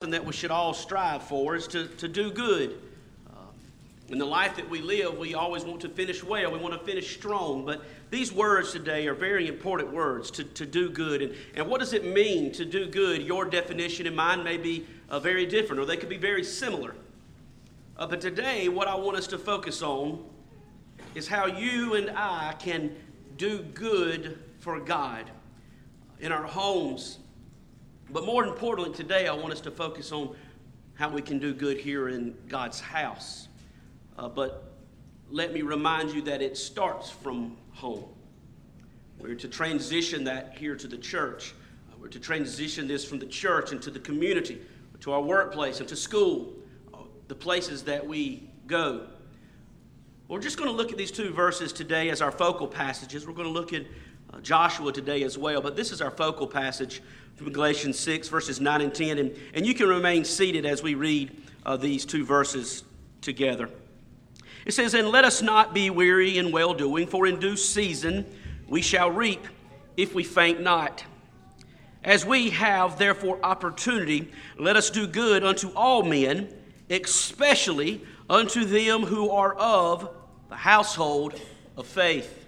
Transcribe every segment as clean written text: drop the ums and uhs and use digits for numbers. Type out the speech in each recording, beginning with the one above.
something that we should all strive for, is to do good. In the life that we live, we always want to finish well. We want to finish strong. But these words today are very important words, to do good. And what does it mean to do good? Your definition and mine may be very different, or they could be very similar. But today, what I want us to focus on is how you and I can do good for God in our homes. But more importantly, today, I want us to focus on how we can do good here in God's house. But let me remind you that it starts from home. We're to transition that here to the church. We're to transition this from the church into the community, to our workplace, and to school, the places that we go. We're just going to look at these two verses today as our focal passages. We're going to look at Joshua today as well, but this is our focal passage from Galatians 6, verses 9 and 10. And you can remain seated as we read these two verses together. It says, "And let us not be weary in well-doing, for in due season we shall reap, if we faint not. As we have therefore opportunity, let us do good unto all men, especially unto them who are of the household of faith."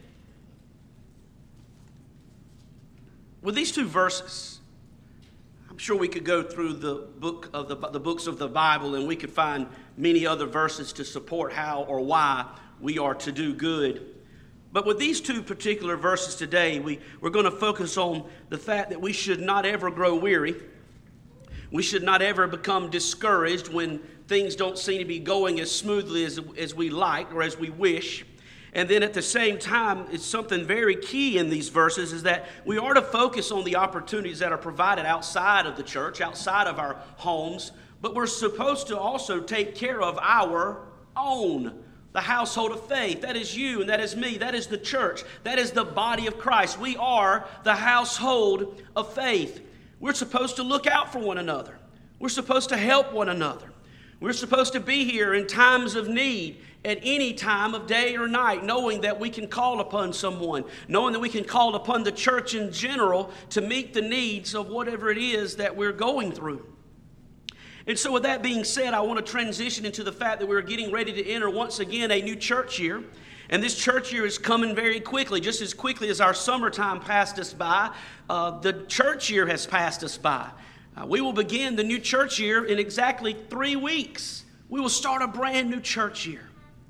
With these two verses, I'm sure we could go through the books of the Bible, and we could find many other verses to support how or why we are to do good. But with these two particular verses today, we're going to focus on the fact that we should not ever grow weary. We should not ever become discouraged when things don't seem to be going as smoothly as we like or as we wish. And then at the same time, it's something very key in these verses is that we are to focus on the opportunities that are provided outside of the church, outside of our homes, but we're supposed to also take care of our own, the household of faith. That is you and that is me. That is the church. That is the body of Christ. We are the household of faith. We're supposed to look out for one another. We're supposed to help one another. We're supposed to be here in times of need at any time of day or night, knowing that we can call upon someone, knowing that we can call upon the church in general to meet the needs of whatever it is that we're going through. And so with that being said, I want to transition into the fact that we're getting ready to enter once again a new church year. And this church year is coming very quickly, just as quickly as our summertime passed us by. The church year has passed us by. We will begin the new church year in exactly 3 weeks. We will start a brand new church year.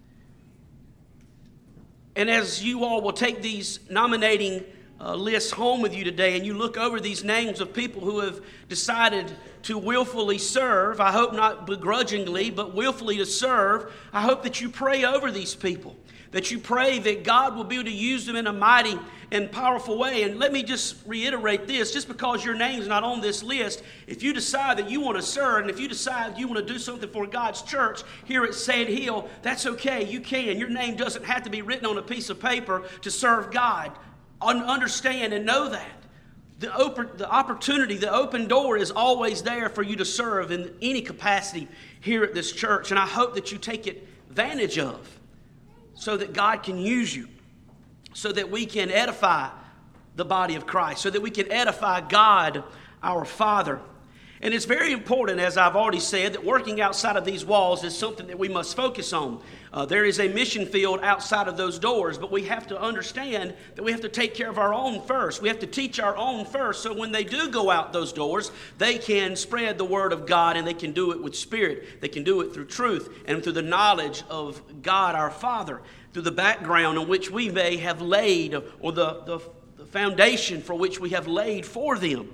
And as you all will take these nominating lists home with you today, and you look over these names of people who have decided to willfully serve, I hope not begrudgingly, but willfully to serve, I hope that you pray over these people, that you pray that God will be able to use them in a mighty and powerful way. And let me just reiterate this, just because your name's not on this list, if you decide that you want to serve, and if you decide you want to do something for God's church here at Sand Hill, that's okay, you can. Your name doesn't have to be written on a piece of paper to serve God. Understand and know that. The opportunity, the open door is always there for you to serve in any capacity here at this church. And I hope that you take advantage of, so that God can use you, so that we can edify the body of Christ, so that we can edify God, our Father. And it's very important, as I've already said, that working outside of these walls is something that we must focus on. There is a mission field outside of those doors, but we have to understand that we have to take care of our own first. We have to teach our own first, so when they do go out those doors, they can spread the word of God, and they can do it with spirit. They can do it through truth and through the knowledge of God, our Father, through the background in which we may have laid, or the foundation for which we have laid for them.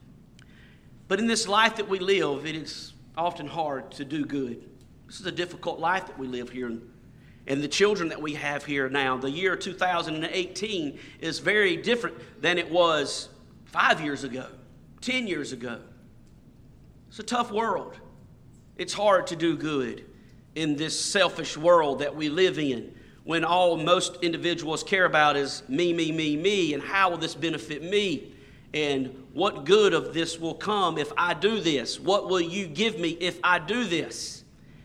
But in this life that we live, it is often hard to do good. This is a difficult life that we live here. And the children that we have here now, the year 2018 is very different than it was 5 years ago, 10 years ago. It's a tough world. It's hard to do good in this selfish world that we live in, when all most individuals care about is me, me, me, me, and how will this benefit me? And what good of this will come if I do this? What will you give me if I do this?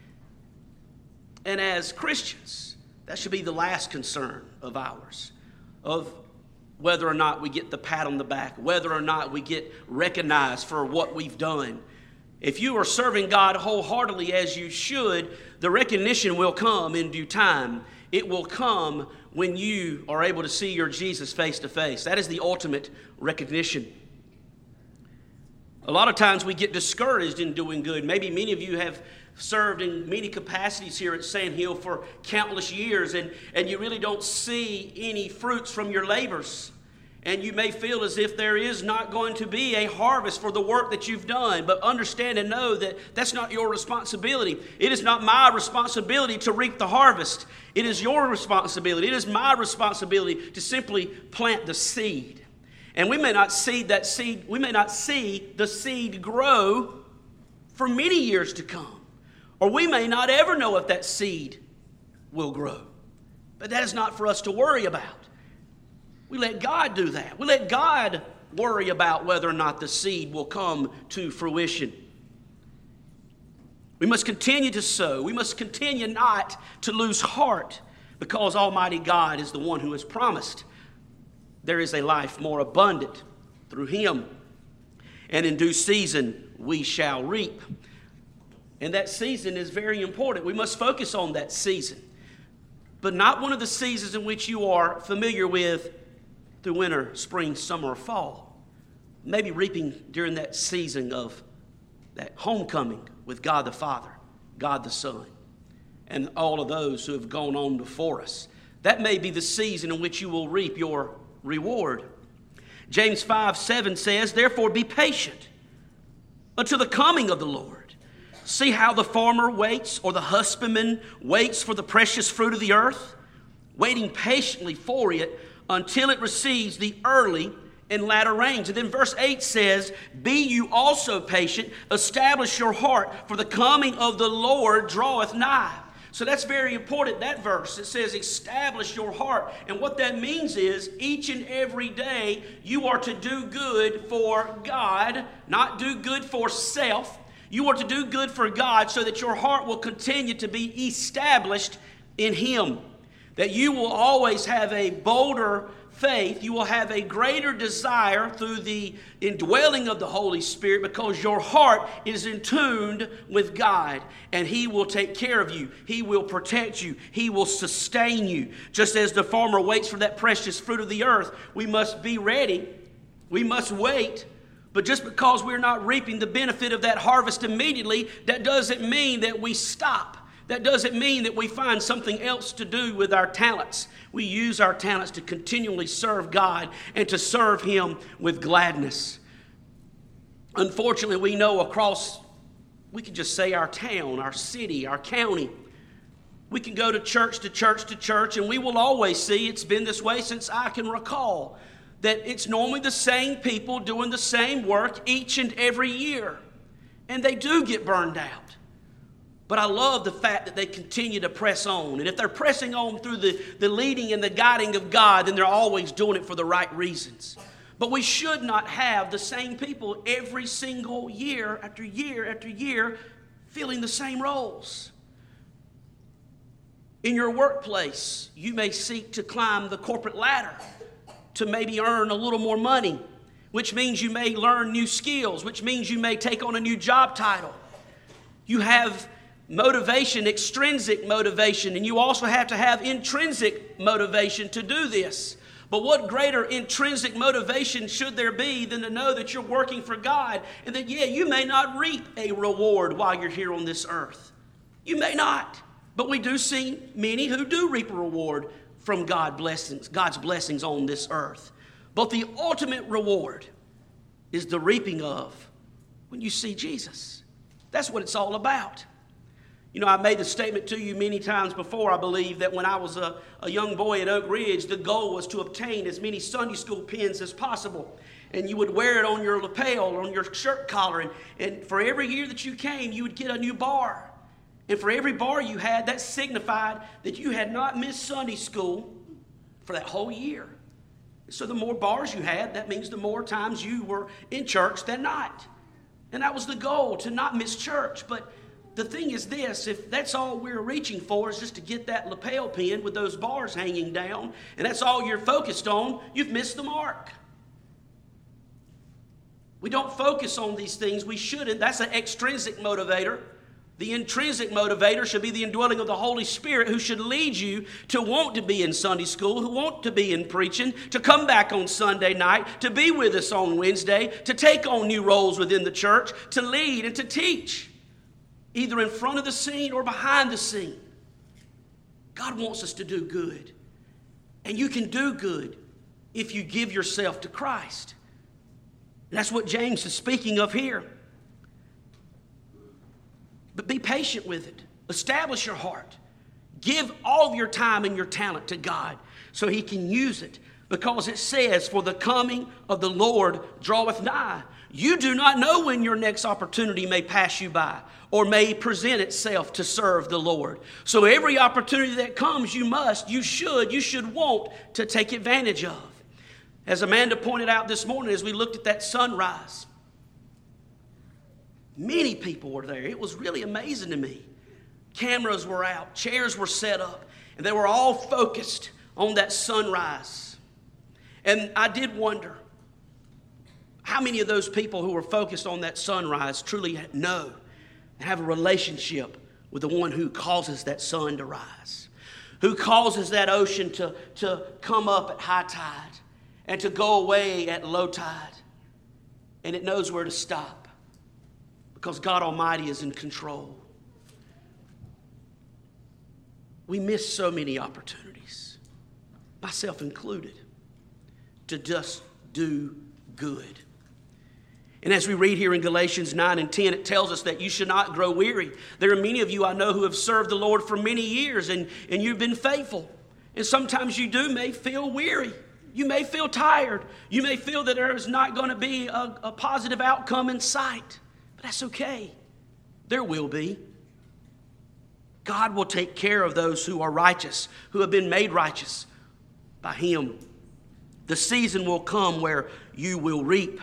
And as Christians, that should be the last concern of ours, of whether or not we get the pat on the back, whether or not we get recognized for what we've done. If you are serving God wholeheartedly as you should, the recognition will come in due time. It will come when you are able to see your Jesus face to face. That is the ultimate recognition. A lot of times we get discouraged in doing good. Maybe many of you have served in many capacities here at Sand Hill for countless years, and you really don't see any fruits from your labors. And you may feel as if there is not going to be a harvest for the work that you've done. But understand and know that that's not your responsibility. It is not my responsibility to reap the harvest. It is your responsibility. It is my responsibility to simply plant the seed. And we may not see that seed, we may not see the seed grow for many years to come. Or we may not ever know if that seed will grow. But that is not for us to worry about. We let God do that. We let God worry about whether or not the seed will come to fruition. We must continue to sow. We must continue not to lose heart, because Almighty God is the one who has promised there is a life more abundant through Him. And in due season we shall reap. And that season is very important. We must focus on that season. But not one of the seasons in which you are familiar with through winter, spring, summer, or fall. Maybe reaping during that season of that homecoming with God the Father, God the Son, and all of those who have gone on before us. That may be the season in which you will reap your reward. James 5:7 says, "Therefore be patient until the coming of the Lord. See how the farmer waits, or the husbandman waits for the precious fruit of the earth, waiting patiently for it until it receives the early and latter rains." And then verse 8 says, "Be you also patient, establish your heart, for the coming of the Lord draweth nigh." So that's very important, that verse. It says, establish your heart. And what that means is, each and every day, you are to do good for God, not do good for self. You are to do good for God so that your heart will continue to be established in Him. That you will always have a bolder faith. You will have a greater desire through the indwelling of the Holy Spirit, because your heart is in tune with God, and He will take care of you. He will protect you. He will sustain you. Just as the farmer waits for that precious fruit of the earth, we must be ready. We must wait. But just because we're not reaping the benefit of that harvest immediately, that doesn't mean that we stop. That doesn't mean that we find something else to do with our talents. We use our talents to continually serve God and to serve Him with gladness. Unfortunately, we know across, we can just say our town, our city, our county, we can go to church to church to church, and we will always see, it's been this way since I can recall, that it's normally the same people doing the same work each and every year. And they do get burned out. But I love the fact that they continue to press on. And if they're pressing on through the leading and the guiding of God, then they're always doing it for the right reasons. But we should not have the same people every single year after year after year filling the same roles. In your workplace, you may seek to climb the corporate ladder to maybe earn a little more money, which means you may learn new skills, which means you may take on a new job title. You have motivation, extrinsic motivation, and you also have to have intrinsic motivation to do this. But what greater intrinsic motivation should there be than to know that you're working for God, and that, you may not reap a reward while you're here on this earth. You may not. But we do see many who do reap a reward from God's blessings on this earth. But the ultimate reward is the reaping of when you see Jesus. That's what it's all about. You know, I made the statement to you many times before, I believe, that when I was a young boy at Oak Ridge, the goal was to obtain as many Sunday school pins as possible. And you would wear it on your lapel, on your shirt collar. And for every year that you came, you would get a new bar. And for every bar you had, that signified that you had not missed Sunday school for that whole year. So the more bars you had, that means the more times you were in church than not. And that was the goal, to not miss church. But the thing is this, if that's all we're reaching for is just to get that lapel pin with those bars hanging down, and that's all you're focused on, you've missed the mark. We don't focus on these things. We shouldn't. That's an extrinsic motivator. The intrinsic motivator should be the indwelling of the Holy Spirit, who should lead you to want to be in Sunday school, who want to be in preaching, to come back on Sunday night, to be with us on Wednesday, to take on new roles within the church, to lead and to teach, either in front of the scene or behind the scene. God wants us to do good. And you can do good if you give yourself to Christ. And that's what James is speaking of here. But be patient with it. Establish your heart. Give all of your time and your talent to God so He can use it. Because it says, for the coming of the Lord draweth nigh. You do not know when your next opportunity may pass you by or may present itself to serve the Lord. So every opportunity that comes, you should want to take advantage of. As Amanda pointed out this morning as we looked at that sunrise, many people were there. It was really amazing to me. Cameras were out, chairs were set up, and they were all focused on that sunrise. And I did wonder how many of those people who were focused on that sunrise truly know and have a relationship with the one who causes that sun to rise, who causes that ocean to come up at high tide and to go away at low tide, and it knows where to stop. Because God Almighty is in control. We miss so many opportunities, myself included, to just do good. And as we read here in Galatians 9 and 10, it tells us that you should not grow weary. There are many of you I know who have served the Lord for many years, and you've been faithful. And sometimes you may feel weary. You may feel tired. You may feel that there is not going to be a positive outcome in sight. But that's okay. There will be. God will take care of those who are righteous, who have been made righteous by Him. The season will come where you will reap.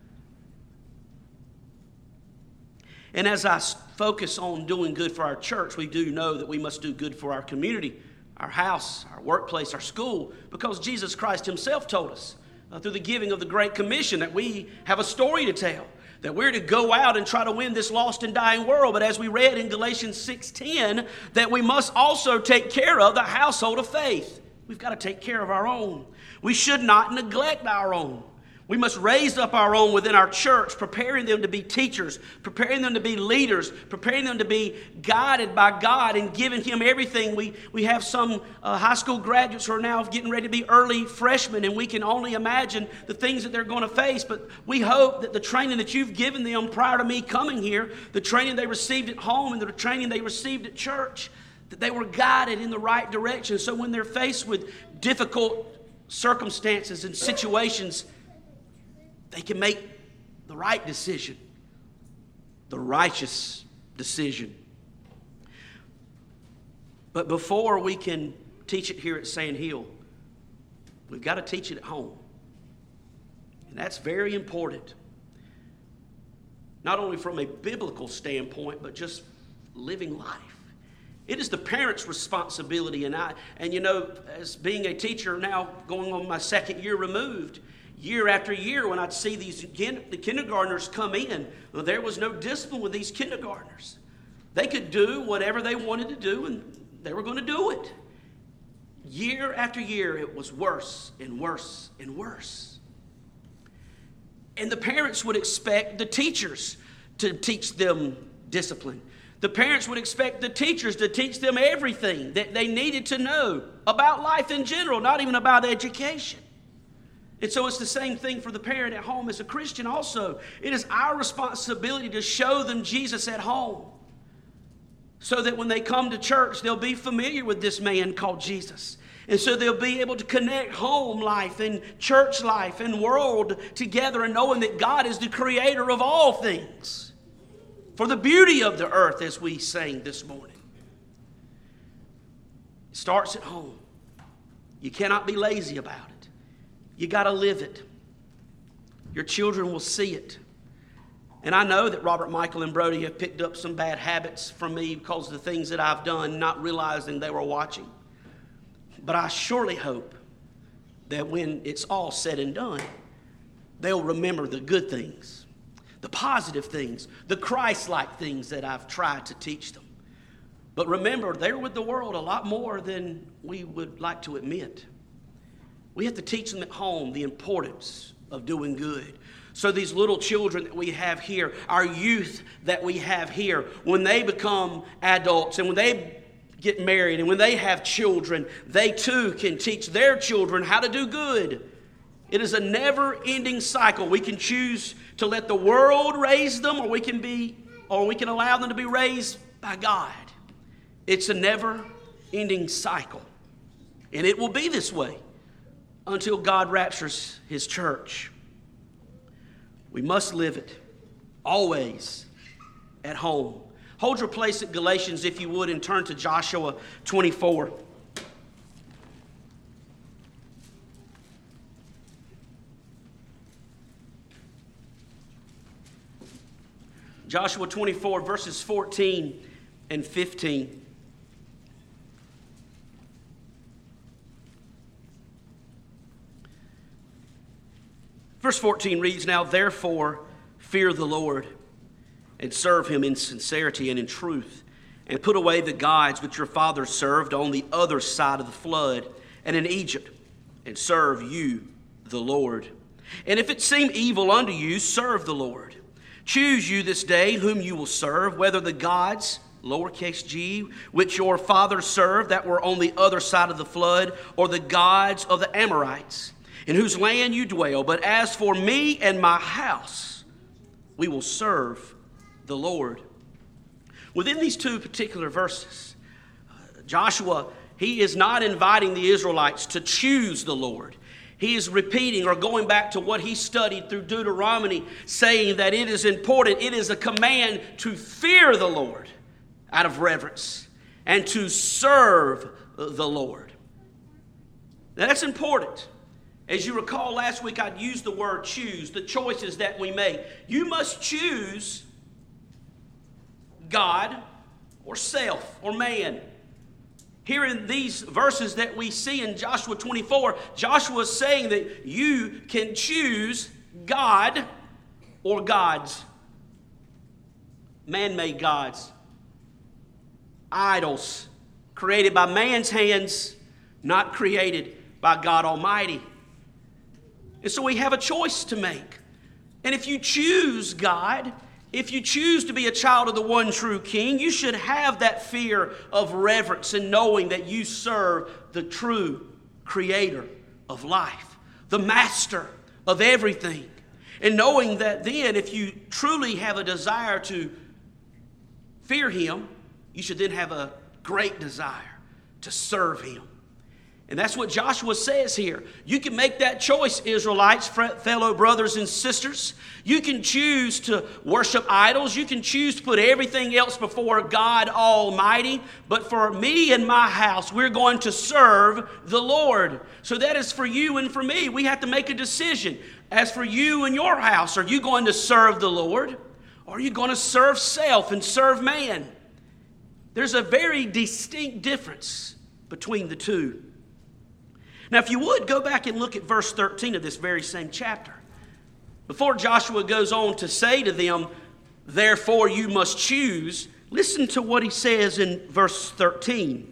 And as I focus on doing good for our church, we do know that we must do good for our community, our house, our workplace, our school, because Jesus Christ Himself told us through the giving of the Great Commission that we have a story to tell, that we're to go out and try to win this lost and dying world. But as we read in Galatians 6:10, that we must also take care of the household of faith. We've got to take care of our own. We should not neglect our own. We must raise up our own within our church, preparing them to be teachers, preparing them to be leaders, preparing them to be guided by God and giving Him everything. We have some high school graduates who are now getting ready to be early freshmen, and we can only imagine the things that they're going to face. But we hope that the training that you've given them prior to me coming here, the training they received at home and the training they received at church, that they were guided in the right direction. So when they're faced with difficult circumstances and situations, they can make the right decision, the righteous decision. But before we can teach it here at Sand Hill, we've got to teach it at home. And that's very important. Not only from a biblical standpoint, but just living life. It is the parents' responsibility. And you know, as being a teacher now going on my second year removed, year after year, when I'd see the kindergartners come in, well, there was no discipline with these kindergartners. They could do whatever they wanted to do, and they were going to do it. Year after year, it was worse and worse and worse. And the parents would expect the teachers to teach them discipline. The parents would expect the teachers to teach them everything that they needed to know about life in general, not even about education. And so it's the same thing for the parent at home as a Christian also. It is our responsibility to show them Jesus at home so that when they come to church, they'll be familiar with this man called Jesus. And so they'll be able to connect home life and church life and world together, and knowing that God is the creator of all things for the beauty of the earth, as we sang this morning. It starts at home. You cannot be lazy about it. You got to live it. Your children will see it. And I know that Robert, Michael, and Brody have picked up some bad habits from me because of the things that I've done, not realizing they were watching. But I surely hope that when it's all said and done, they'll remember the good things, the positive things, the Christ-like things that I've tried to teach them. But remember, they're with the world a lot more than we would like to admit. We have to teach them at home the importance of doing good. So these little children that we have here, our youth that we have here, when they become adults and when they get married and when they have children, they too can teach their children how to do good. It is a never-ending cycle. We can choose to let the world raise them, or we can allow them to be raised by God. It's a never-ending cycle. And it will be this way until God raptures His church. We must live it always at home. Hold your place at Galatians, if you would, and turn to Joshua 24. Joshua 24, verses 14 and 15. Verse 14 reads, "Now therefore fear the Lord, and serve Him in sincerity and in truth, and put away the gods which your fathers served on the other side of the flood and in Egypt, and serve you the Lord. And if it seem evil unto you, serve the Lord. Choose you this day whom you will serve, whether the gods, lowercase g, which your fathers served that were on the other side of the flood, or the gods of the Amorites, in whose land you dwell. But as for me and my house, we will serve the Lord." Within these two particular verses, Joshua, he is not inviting the Israelites to choose the Lord. He is repeating or going back to what he studied through Deuteronomy, saying that it is important, it is a command to fear the Lord out of reverence and to serve the Lord. Now that's important. As you recall, last week I used the word choose, the choices that we make. You must choose God or self or man. Here in these verses that we see in Joshua 24, Joshua is saying that you can choose God or gods, man-made gods, idols created by man's hands, not created by God Almighty. And so we have a choice to make. And if you choose God, if you choose to be a child of the one true King, you should have that fear of reverence and knowing that you serve the true Creator of life, the Master of everything. And knowing that then, if you truly have a desire to fear Him, you should then have a great desire to serve Him. And that's what Joshua says here. You can make that choice, Israelites, fellow brothers and sisters. You can choose to worship idols. You can choose to put everything else before God Almighty. But for me and my house, we're going to serve the Lord. So that is for you and for me. We have to make a decision. As for you and your house, are you going to serve the Lord? Or are you going to serve self and serve man? There's a very distinct difference between the two. Now, if you would, go back and look at verse 13 of this very same chapter. Before Joshua goes on to say to them, therefore you must choose, listen to what he says in verse 13.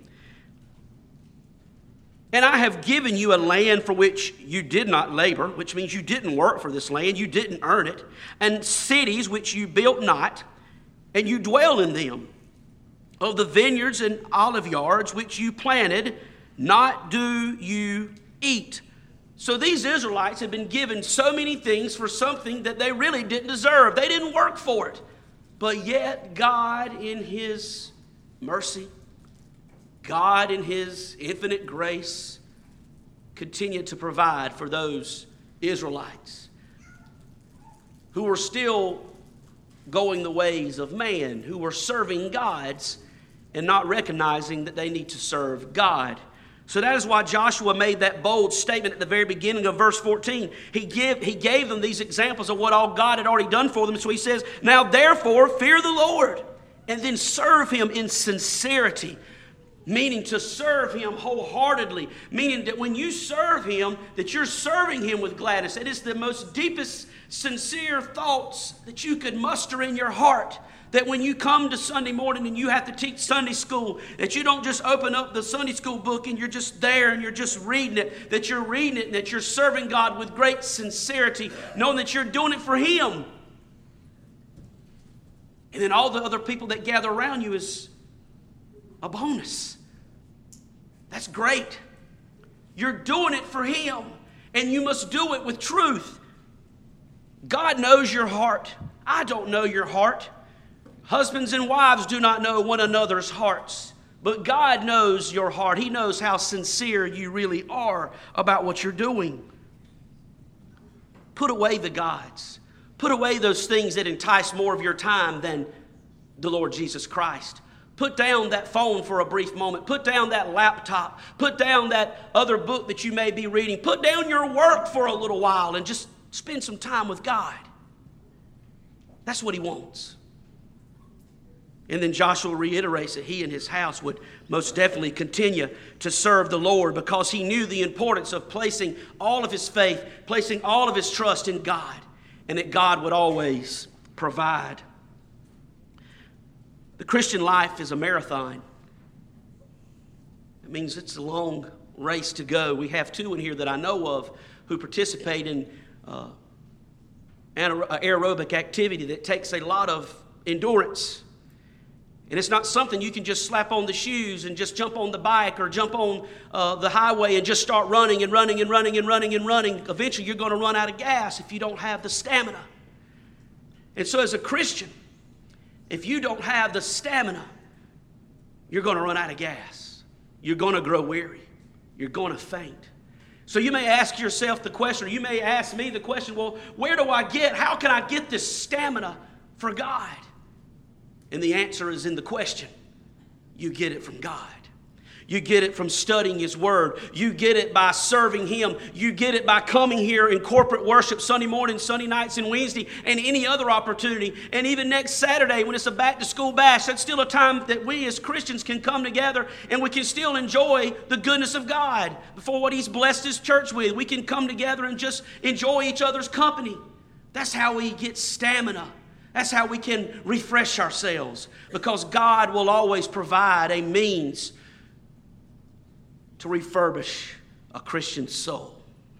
"And I have given you a land for which you did not labor," which means you didn't work for this land, you didn't earn it, "and cities which you built not, and you dwell in them, of the vineyards and olive yards which you planted, not do you eat." So these Israelites had been given so many things for something that they really didn't deserve. They didn't work for it. But yet God in His mercy, God in His infinite grace, continued to provide for those Israelites who were still going the ways of man, who were serving gods and not recognizing that they need to serve God. So that is why Joshua made that bold statement at the very beginning of verse 14. He gave them these examples of what all God had already done for them. So he says, "Now therefore fear the Lord, and then serve Him in sincerity." meaning to serve Him wholeheartedly, meaning that when you serve Him, that you're serving Him with gladness. It is the most deepest, sincere thoughts that you could muster in your heart. That when you come to Sunday morning and you have to teach Sunday school, that you don't just open up the Sunday school book and you're just there and you're just reading it, that you're reading it and that you're serving God with great sincerity, knowing that you're doing it for Him. And then all the other people that gather around you is a bonus. That's great. You're doing it for Him, and you must do it with truth. God knows your heart. I don't know your heart. Husbands and wives do not know one another's hearts, but God knows your heart. He knows how sincere you really are about what you're doing. Put away the gods. Put away those things that entice more of your time than the Lord Jesus Christ. Put down that phone for a brief moment. Put down that laptop. Put down that other book that you may be reading. Put down your work for a little while and just spend some time with God. That's what He wants. And then Joshua reiterates that he and his house would most definitely continue to serve the Lord because he knew the importance of placing all of his faith, placing all of his trust in God, and that God would always provide. The Christian life is a marathon. It means it's a long race to go. We have two in here that I know of who participate in aerobic activity that takes a lot of endurance. And it's not something you can just slap on the shoes and just jump on the bike or jump on the highway and just start running and running and running and running and running. Eventually, you're going to run out of gas if you don't have the stamina. And so as a Christian, if you don't have the stamina, you're going to run out of gas. You're going to grow weary. You're going to faint. So you may ask yourself the question, or you may ask me the question, well, how can I get this stamina for God? And the answer is in the question. You get it from God. You get it from studying His Word. You get it by serving Him. You get it by coming here in corporate worship Sunday morning, Sunday nights, and Wednesday, and any other opportunity. And even next Saturday when it's a back-to-school bash, that's still a time that we as Christians can come together and we can still enjoy the goodness of God for what He's blessed His church with. We can come together and just enjoy each other's company. That's how we get stamina. That's how we can refresh ourselves, because God will always provide a means to refurbish a Christian soul.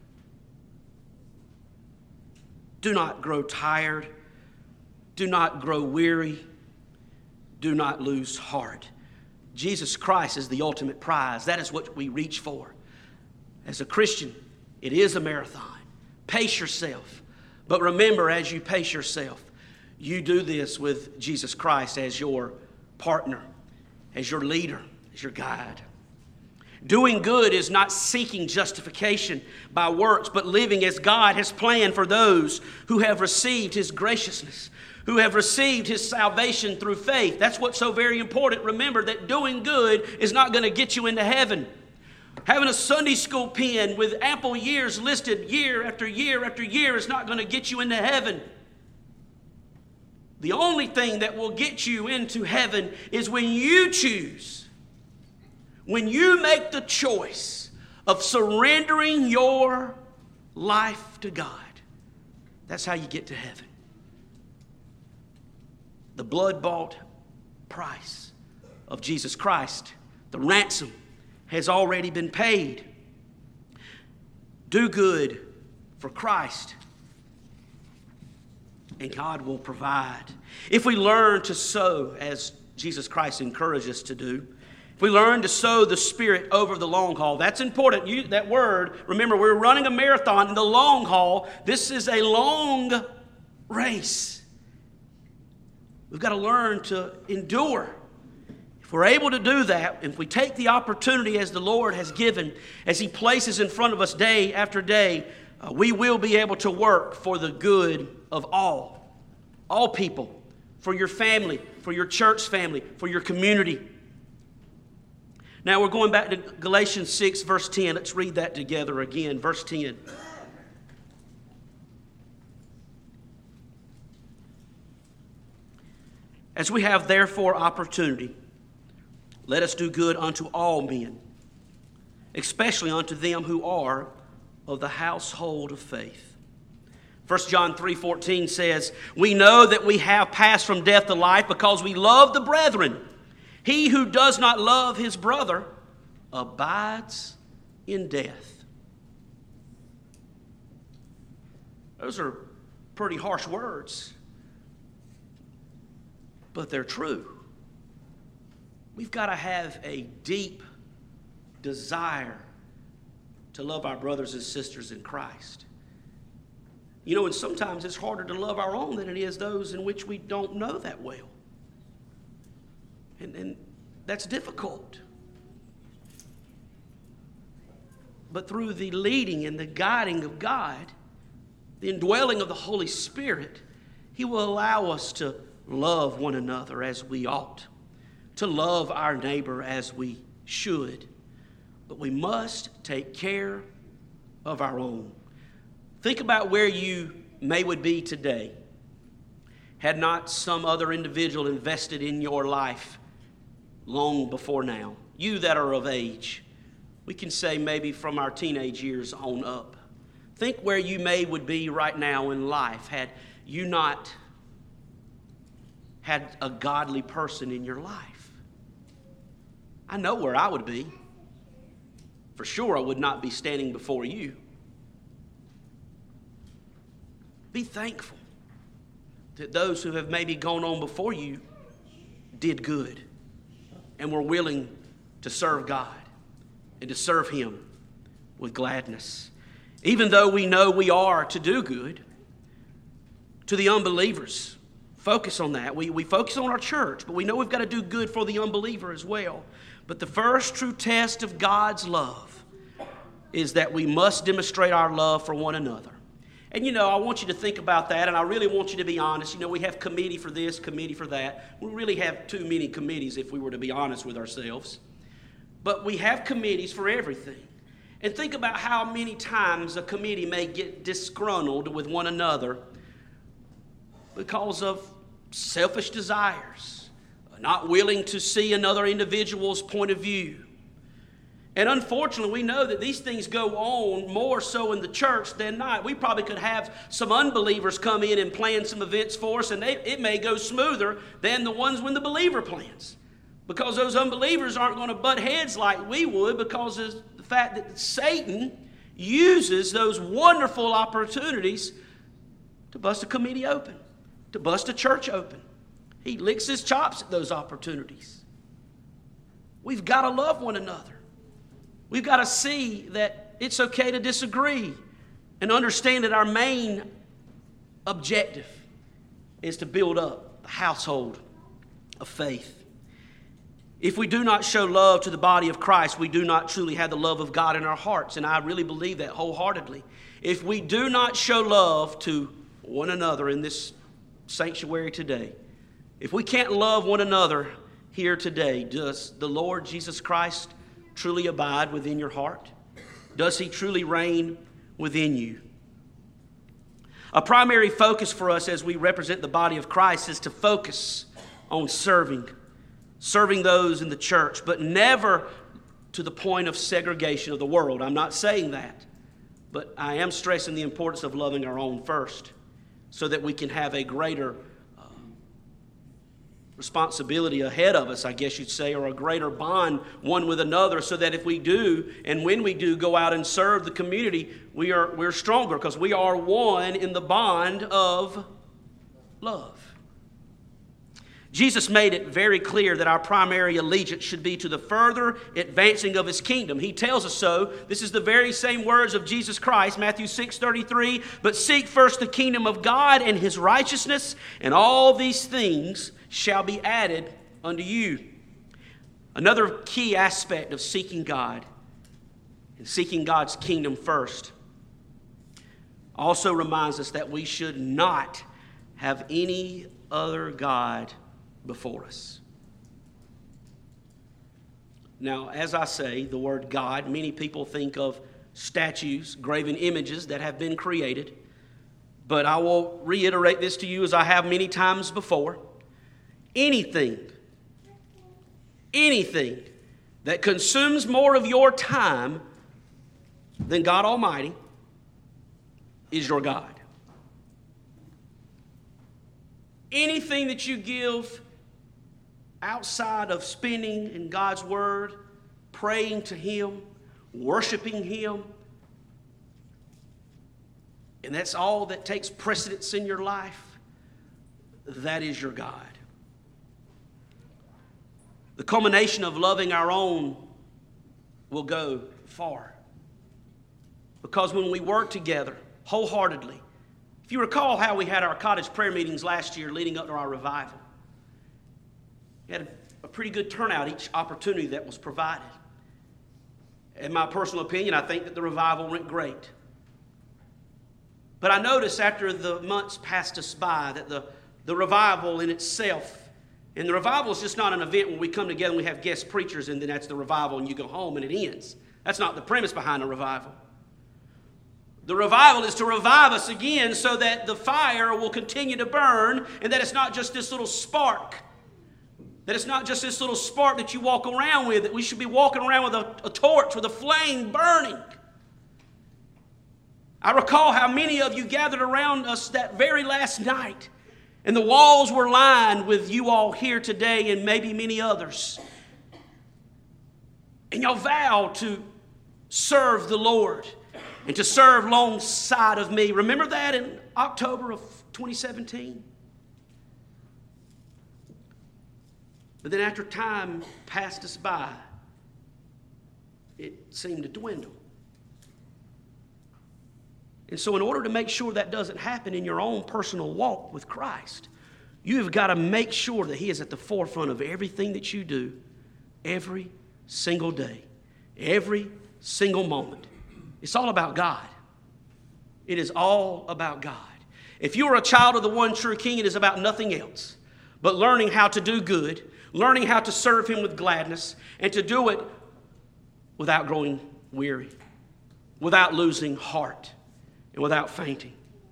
Do not grow tired. Do not grow weary. Do not lose heart. Jesus Christ is the ultimate prize. That is what we reach for. As a Christian, it is a marathon. Pace yourself. But remember, as you pace yourself, you do this with Jesus Christ as your partner, as your leader, as your guide. Doing good is not seeking justification by works, but living as God has planned for those who have received His graciousness, who have received His salvation through faith. That's what's so very important. Remember that doing good is not going to get you into heaven. Having a Sunday school pen with ample years listed year after year after year is not going to get you into heaven. The only thing that will get you into heaven is when you choose, when you make the choice of surrendering your life to God. That's how you get to heaven. The blood-bought price of Jesus Christ, the ransom, has already been paid. Do good for Christ, and God will provide. If we learn to sow, as Jesus Christ encouraged us to do, if we learn to sow the Spirit over the long haul, that's important. That word, remember, we're running a marathon in the long haul. This is a long race. We've got to learn to endure. If we're able to do that, if we take the opportunity as the Lord has given, as He places in front of us day after day, we will be able to work for the good of all people, for your family, for your church family, for your community. Now we're going back to Galatians 6, verse 10. Let's read that together again. Verse 10. As we have therefore opportunity, let us do good unto all men, especially unto them who are of the household of faith. 1 John 3:14 says, we know that we have passed from death to life because we love the brethren. He who does not love his brother abides in death. Those are pretty harsh words, but they're true. We've got to have a deep desire to love our brothers and sisters in Christ. You know, and sometimes it's harder to love our own than it is those in which we don't know that well. And that's difficult. But through the leading and the guiding of God, the indwelling of the Holy Spirit, He will allow us to love one another as we ought, to love our neighbor as we should. But we must take care of our own. Think about where you would be today had not some other individual invested in your life long before now. You that are of age, we can say maybe from our teenage years on up. Think where you would be right now in life had you not had a godly person in your life. I know where I would be. For sure, I would not be standing before you. Be thankful that those who have maybe gone on before you did good and were willing to serve God and to serve Him with gladness. Even though we know we are to do good, to the unbelievers, focus on that. We focus on our church, but we know we've got to do good for the unbeliever as well. But the first true test of God's love is that we must demonstrate our love for one another. And you know, I want you to think about that, and I really want you to be honest. You know, we have committee for this, committee for that. We really have too many committees if we were to be honest with ourselves. But we have committees for everything. And think about how many times a committee may get disgruntled with one another because of selfish desires, not willing to see another individual's point of view. And unfortunately, we know that these things go on more so in the church than not. We probably could have some unbelievers come in and plan some events for us, and it may go smoother than the ones when the believer plans. Because those unbelievers aren't going to butt heads like we would, because of the fact that Satan uses those wonderful opportunities to bust a committee open, to bust a church open. He licks his chops at those opportunities. We've got to love one another. We've got to see that it's okay to disagree and understand that our main objective is to build up the household of faith. If we do not show love to the body of Christ, we do not truly have the love of God in our hearts, and I really believe that wholeheartedly. If we do not show love to one another in this sanctuary today, if we can't love one another here today, does the Lord Jesus Christ truly abide within your heart? Does He truly reign within you? A primary focus for us as we represent the body of Christ is to focus on serving those in the church, but never to the point of segregation of the world. I'm not saying that, but I am stressing the importance of loving our own first so that we can have a greater responsibility ahead of us, I guess you'd say, or a greater bond one with another, so that if we do and when we do go out and serve the community, we're stronger because we are one in the bond of love. Jesus made it very clear that our primary allegiance should be to the further advancing of His kingdom. He tells us so. This is the very same words of Jesus Christ, Matthew 6:33. But seek first the kingdom of God and His righteousness, and all these things shall be added unto you. Another key aspect of seeking God and seeking God's kingdom first also reminds us that we should not have any other God before us. Now, as I say, the word God, many people think of statues, graven images that have been created. But I will reiterate this to you as I have many times before. Anything anything that consumes more of your time than God Almighty is your God. Anything that you give outside of spending in God's Word, praying to Him, worshiping Him, and that's all that takes precedence in your life, that is your God. The culmination of loving our own will go far. Because when we work together wholeheartedly, if you recall how we had our cottage prayer meetings last year leading up to our revival, we had a pretty good turnout each opportunity that was provided. In my personal opinion, I think that the revival went great. But I noticed after the months passed us by that the revival in itself, and the revival is just not an event where we come together and we have guest preachers and then that's the revival and you go home and it ends. That's not the premise behind a revival. The revival is to revive us again so that the fire will continue to burn and that it's not just this little spark. That it's not just this little spark that you walk around with, that we should be walking around with a torch with a flame burning. I recall how many of you gathered around us that very last night, and the walls were lined with you all here today and maybe many others. And y'all vowed to serve the Lord and to serve alongside of me. Remember that in October of 2017? But then after time passed us by, it seemed to dwindle. And so in order to make sure that doesn't happen in your own personal walk with Christ, you have got to make sure that He is at the forefront of everything that you do every single day, every single moment. It's all about God. It is all about God. If you are a child of the one true King, it is about nothing else but learning how to do good, learning how to serve Him with gladness, and to do it without growing weary, without losing heart, and without fainting.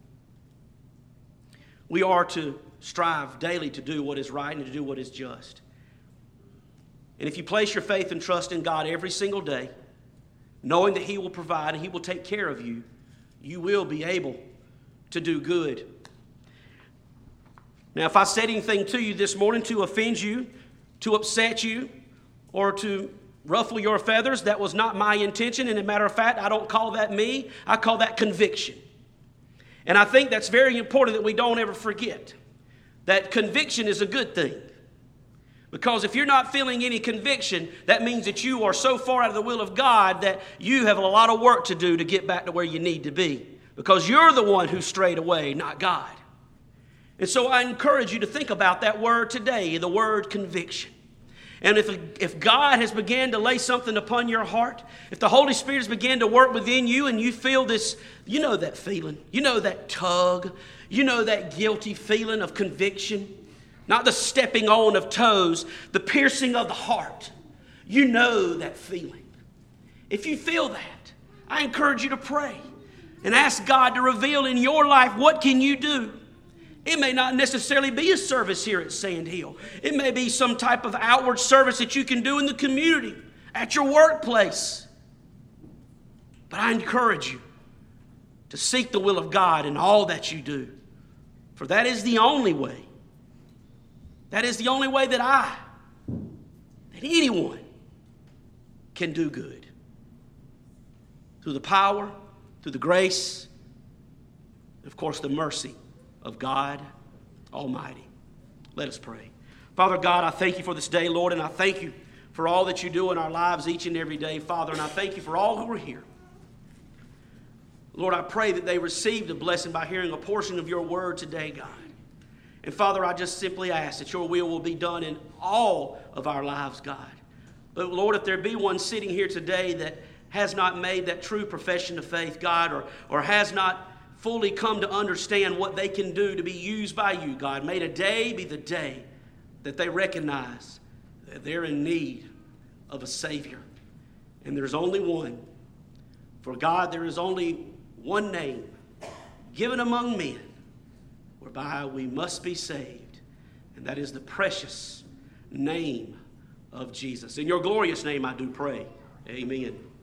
We are to strive daily to do what is right and to do what is just. And if you place your faith and trust in God every single day, knowing that He will provide and He will take care of you, you will be able to do good. Now, if I said anything to you this morning to offend you, to upset you, or to ruffle your feathers, that was not my intention. And as a matter of fact, I don't call that me. I call that conviction. And I think that's very important that we don't ever forget that conviction is a good thing. Because if you're not feeling any conviction, that means that you are so far out of the will of God that you have a lot of work to do to get back to where you need to be. Because you're the one who strayed away, not God. And so I encourage you to think about that word today, the word conviction. And if God has begun to lay something upon your heart, if the Holy Spirit has begun to work within you and you feel this, you know that feeling, you know that tug, you know that guilty feeling of conviction, not the stepping on of toes, the piercing of the heart. You know that feeling. If you feel that, I encourage you to pray and ask God to reveal in your life what can you do. It may not necessarily be a service here at Sand Hill. It may be some type of outward service that you can do in the community, at your workplace. But I encourage you to seek the will of God in all that you do. For that is the only way. That is the only way that anyone can do good. Through the power, through the grace, and of course the mercy of God Almighty. Let us pray. Father God, I thank you for this day, Lord, and I thank you for all that you do in our lives each and every day, Father, and I thank you for all who are here. Lord, I pray that they received a blessing by hearing a portion of your word today, God. And Father, I just simply ask that your will be done in all of our lives, God. But Lord, if there be one sitting here today that has not made that true profession of faith, God, or has not fully come to understand what they can do to be used by you, God, may today be the day that they recognize that they're in need of a Savior. And there's only one. For God, there is only one name given among men whereby we must be saved. And that is the precious name of Jesus. In your glorious name I do pray. Amen.